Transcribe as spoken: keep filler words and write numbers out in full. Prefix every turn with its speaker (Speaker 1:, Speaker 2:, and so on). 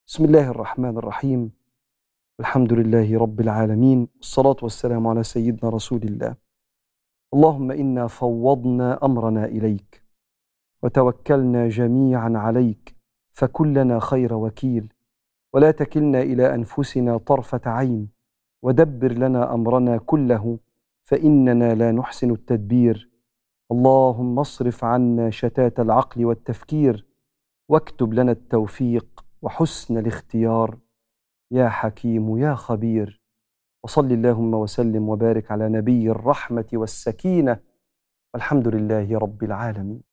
Speaker 1: بسم الله الرحمن الرحيم. الحمد لله رب العالمين، والصلاة والسلام على سيدنا رسول الله. اللهم إنا فوضنا أمرنا إليك وتوكلنا جميعا عليك، فكلنا خير وكيل، ولا تكلنا إلى أنفسنا طرفة عين، ودبر لنا أمرنا كله، فإننا لا نحسن التدبير. اللهم اصرف عنا شتات العقل والتفكير، واكتب لنا التوفيق وحسن الاختيار، يا حكيم يا خبير. وصل اللهم وسلم وبارك على نبي الرحمة والسكينة، والحمد لله رب العالمين.